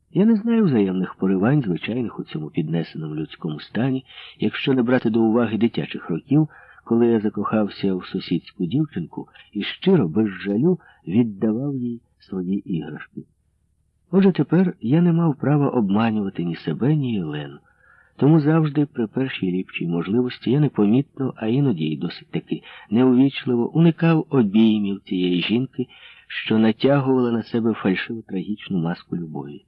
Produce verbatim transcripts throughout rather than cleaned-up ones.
Я не знаю взаємних поривань, звичайних у цьому піднесеному людському стані, якщо не брати до уваги дитячих років, коли я закохався в сусідську дівчинку і щиро, без жалю, віддавав їй свої іграшки. Отже, тепер я не мав права обманювати ні себе, ні Єлену. Тому завжди, при першій ліпшій можливості, я непомітно, а іноді й досить таки неувічливо уникав обіймів цієї жінки, що натягувала на себе фальшиву трагічну маску любові.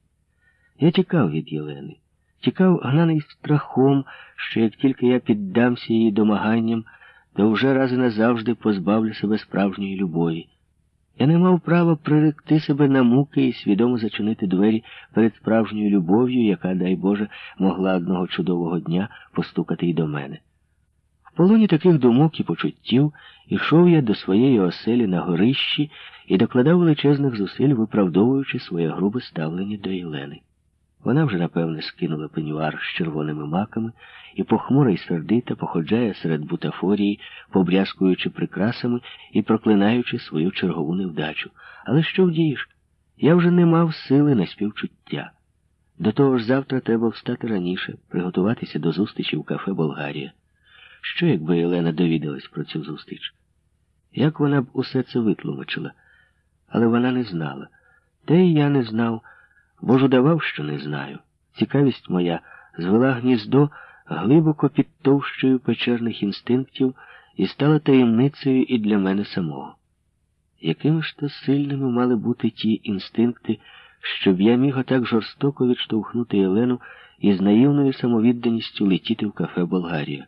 Я тікав від Єлени, тікав гнаний страхом, що як тільки я піддамся її домаганням, то вже раз і назавжди позбавлю себе справжньої любові. Я не мав права приректи себе на муки і свідомо зачинити двері перед справжньою любов'ю, яка, дай Боже, могла одного чудового дня постукати й до мене. В полоні таких думок і почуттів ішов я до своєї оселі на горищі і докладав величезних зусиль, виправдовуючи своє грубе ставлення до Єлени. Вона вже, напевне, скинула пенюар з червоними маками і похмура й сердита походжає серед бутафорії, побрязкуючи прикрасами і проклинаючи свою чергову невдачу. Але що вдієш? Я вже не мав сили на співчуття. До того ж завтра треба встати раніше, приготуватися до зустрічі в кафе «Болгарія». Що, якби Єлена довідалась про цю зустріч? Як вона б усе це витлумачила? Але вона не знала. Те й я не знав, бо ж удавав, що не знаю. Цікавість моя звела гніздо глибоко під товщею печерних інстинктів і стала таємницею і для мене самого. Якими ж то сильними мали бути ті інстинкти, щоб я міг отак жорстоко відштовхнути Єлену і з наївною самовідданістю летіти в кафе «Болгарія».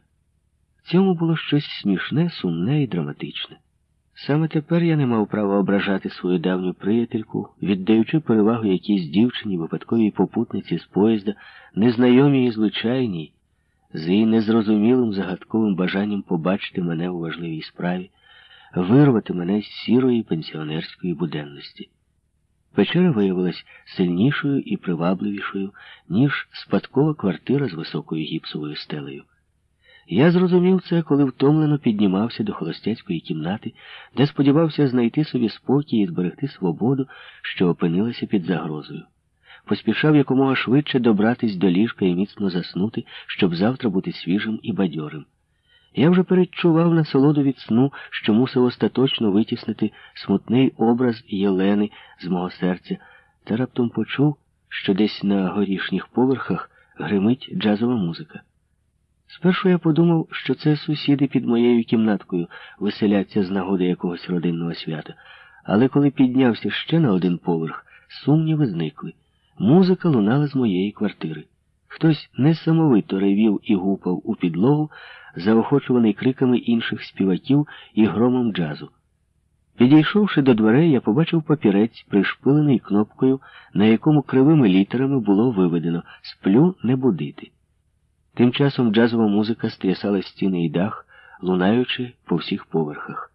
В цьому було щось смішне, сумне і драматичне. Саме тепер я не мав права ображати свою давню приятельку, віддаючи перевагу якійсь дівчині, випадковій попутниці з поїзда, незнайомій і звичайній, з її незрозумілим загадковим бажанням побачити мене у важливій справі, вирвати мене з сірої пенсіонерської буденності. Печера виявилась сильнішою і привабливішою, ніж спадкова квартира з високою гіпсовою стелею. Я зрозумів це, коли втомлено піднімався до холостяцької кімнати, де сподівався знайти собі спокій і зберегти свободу, що опинилася під загрозою. Поспішав якомога швидше добратись до ліжка і міцно заснути, щоб завтра бути свіжим і бадьорим. Я вже передчував насолоду від сну, що мусив остаточно витіснити смутний образ Єлени з мого серця, та раптом почув, що десь на горішніх поверхах гримить джазова музика. Спершу я подумав, що це сусіди під моєю кімнаткою веселяться з нагоди якогось родинного свята. Але коли піднявся ще на один поверх, сумніви зникли. Музика лунала з моєї квартири. Хтось несамовито ревів і гупав у підлогу, заохочуваний криками інших співаків і громом джазу. Підійшовши до дверей, я побачив папірець, пришпилений кнопкою, на якому кривими літерами було виведено «Сплю, не будити». Тим часом джазова музика стрясала стіни і дах, лунаючи по всіх поверхах.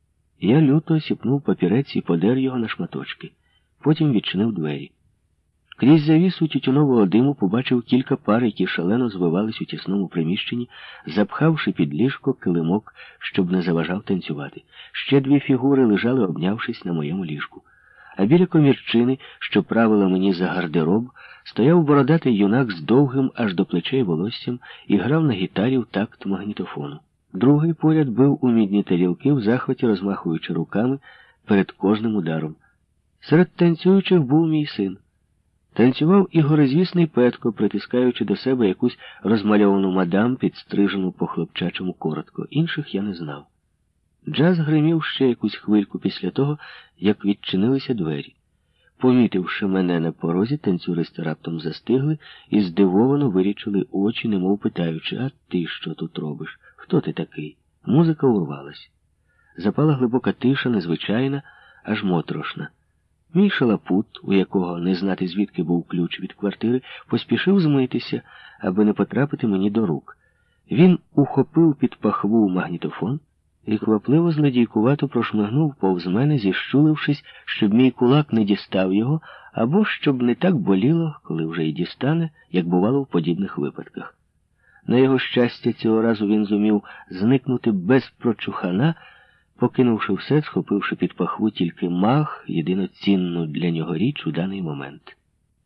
Я люто сіпнув папірець і подер його на шматочки. Потім відчинив двері. Крізь завісу тютюнового диму побачив кілька пар, які шалено звивались у тісному приміщенні, запхавши під ліжко килимок, щоб не заважав танцювати. Ще дві фігури лежали, обнявшись на моєму ліжку. А біля комірчини, що правила мені за гардероб, стояв бородатий юнак з довгим аж до плечей волоссям і грав на гітарі в такт магнітофону. Другий поряд бив у мідні тарілки, в захваті розмахуючи руками перед кожним ударом. Серед танцюючих був мій син. Танцював і горизвісний Петко, притискаючи до себе якусь розмальовану мадам, підстрижену по-хлопчачому коротко. Інших я не знав. Джаз гримів ще якусь хвильку після того, як відчинилися двері. Помітивши мене на порозі, танцюристи раптом застигли і здивовано вирічили очі, немов питаючи: «А ти що тут робиш? Хто ти такий?» Музика урвалась. Запала глибока тиша, незвичайна, аж моторошна. Мій шалапут, у якого не знати звідки був ключ від квартири, поспішив змитися, аби не потрапити мені до рук. Він ухопив під пахву магнітофон і квапливо злодійкувато прошмигнув повз мене, зіщулившись, щоб мій кулак не дістав його, або щоб не так боліло, коли вже й дістане, як бувало в подібних випадках. На його щастя, цього разу він зумів зникнути без прочухана, покинувши все, схопивши під пахву тільки мах, єдино цінну для нього річ у даний момент.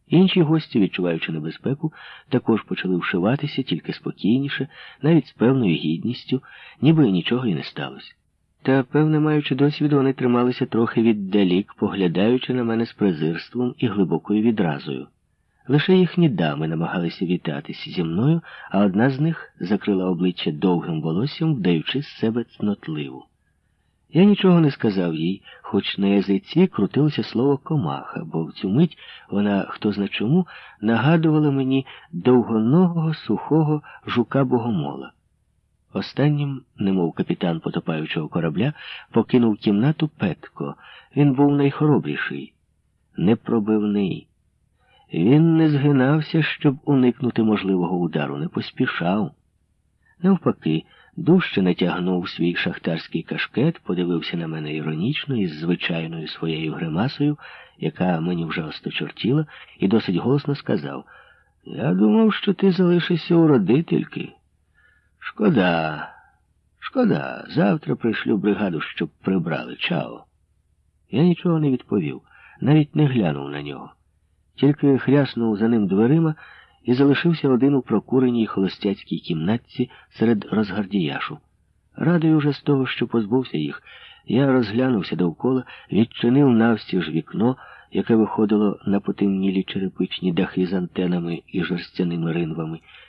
Інші гості, відчуваючи небезпеку, також почали вшиватися, тільки спокійніше, навіть з певною гідністю, ніби нічого і не сталося. Та, певне, маючи досвід, вони трималися трохи віддалік, поглядаючи на мене з презирством і глибокою відразою. Лише їхні дами намагалися вітатися зі мною, а одна з них закрила обличчя довгим волоссям, вдаючи з себе цнотливу. Я нічого не сказав їй, хоч на язиці крутилося слово «комаха», бо в цю мить вона, хто зна чому, нагадувала мені довгоногого, сухого жука-богомола. Останнім, немов капітан потопаючого корабля, покинув кімнату Петко. Він був найхоробріший, непробивний. Він не згинався, щоб уникнути можливого удару, не поспішав. Навпаки, дужче натягнув свій шахтарський кашкет, подивився на мене іронічно із звичайною своєю гримасою, яка мені вже осточортіла, і досить голосно сказав: «Я думав, що ти залишишся у родительки. Шкода, шкода, завтра пришлю бригаду, щоб прибрали. Чао». Я нічого не відповів, навіть не глянув на нього. Тільки хряснув за ним дверима і залишився один у прокуреній холостяцькій кімнатці серед розгардіяшу. Радий уже з того, що позбувся їх, я розглянувся довкола, відчинив навстіж вікно, яке виходило на потемнілі черепичні дахи з антенами і жерстяними ринвами,